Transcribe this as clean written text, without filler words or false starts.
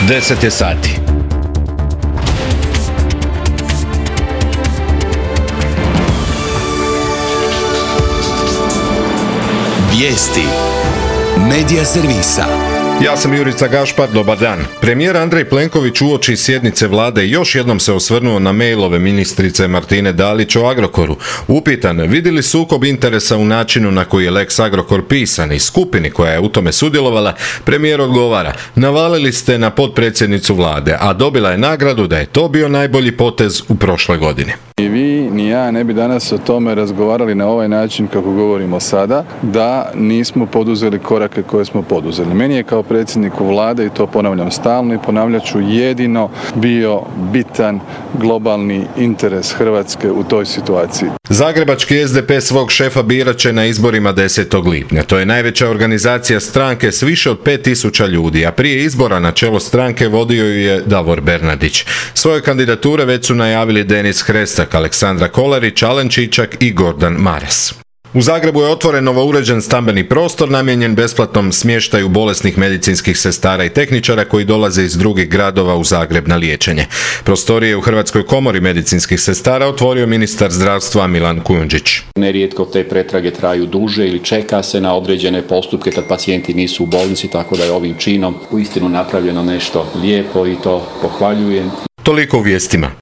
10 je sati. Vijesti Medija servisa. Ja sam Jurica Gašpar, dobar dan. Premijer Andrej Plenković uoči sjednice vlade još jednom se osvrnuo na mailove ministrice Martine Dalić o Agrokoru. Upitan, vidi li sukob interesa u načinu na koji je Lex Agrokor pisan i skupini koja je u tome sudjelovala, premijer odgovara, navalili ste na potpredsjednicu vlade, a dobila je nagradu da je to bio najbolji potez u prošloj godini. Ni vi, ni ja ne bi danas o tome razgovarali na ovaj način kako govorimo sada, da nismo poduzeli korake koje smo poduzeli. Meni je kao predsjedniku vlade, i to ponavljam stalno i ponavljat ću, jedino bio bitan globalni interes Hrvatske u toj situaciji. Zagrebački SDP svog šefa birat će na izborima 10. lipnja. To je najveća organizacija stranke s više od 5000 ljudi, a prije izbora na čelo stranke vodio ju je Davor Bernardić. Svoje kandidature već su najavili Denis Hrestak, Aleksandra Kolarić, Alen Čičak i Gordan Maras. U Zagrebu je otvoren novouređen stambeni prostor namijenjen besplatnom smještaju bolesnih medicinskih sestara i tehničara koji dolaze iz drugih gradova u Zagreb na liječenje. Prostorije u Hrvatskoj komori medicinskih sestara otvorio ministar zdravstva Milan Kujundžić. Nerijetko te pretrage traju duže ili čeka se na određene postupke kad pacijenti nisu u bolnici, tako da je ovim činom uistinu napravljeno nešto lijepo i to pohvaljujem. Toliko u vijestima.